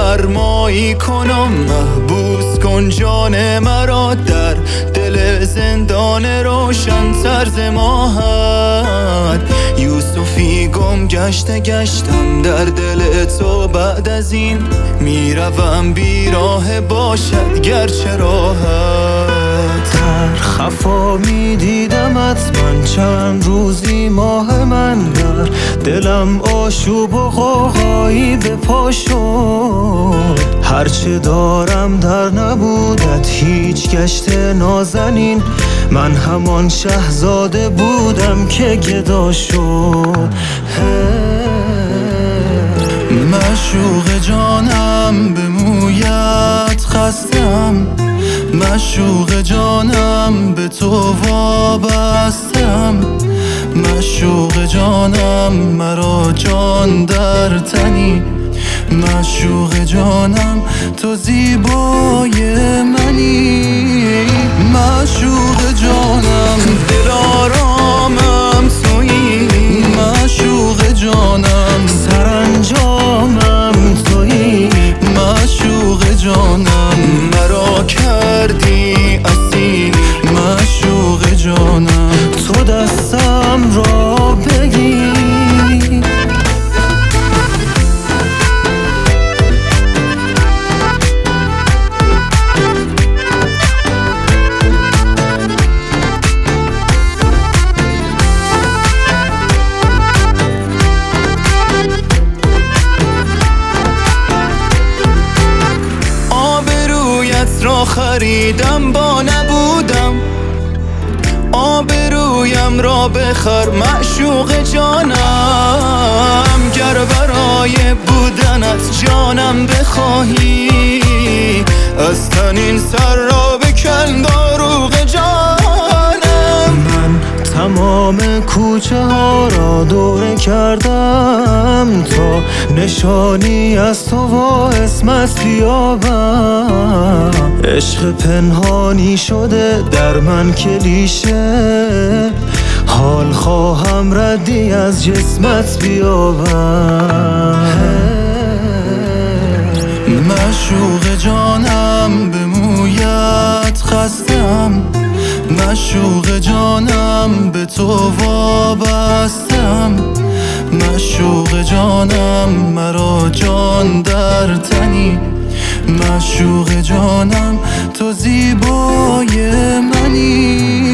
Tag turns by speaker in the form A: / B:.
A: بفرمایی کنم، محبوس کن جان مرا در دل زندان روشن سرز ماهت. یوسفی گم گشتم در دل تو، بعد از این میروم بیراه باشد گرچه راحت.
B: در خفا میدیدمت من چند روزی ماه من، در دلم آشوب و غوغایی به پا شد. هرچه دارم در نبودت هیچ گشت نازنین، من همان شهزاده بودم که گدا شد.
A: معشوق جانم به مویت خستم، معشوق جانم به تو وابستم. معشوق جانم مرا جان در تنی، معشوق جانم تو زیبای منی. معشوق جانم دل آرامم تویی، معشوق جانم
B: سرانجامم تویی.
A: معشوق جانم مرا کردی اسیر، معشوق جانم
B: تو دستم را بگیر.
A: را خریدم با نبودم، آبرویم را بخر معشوق جانم. گر برای بودنت جانم بخواهی، از تن این سر را بکن داروغ جانم.
B: من تمام کوچه ها را دوره کردم تا نشانی از تو و اسمت بیابم. عشق پنهانی شده در من کلیشه، حال خواهم ردی از جسمت بیابم.
A: معشوق جانم به مویت خستم، معشوق جانم به تو وابستم. معشوق جانم مرا جان در تنی، معشوق جانم تو زیبای منی.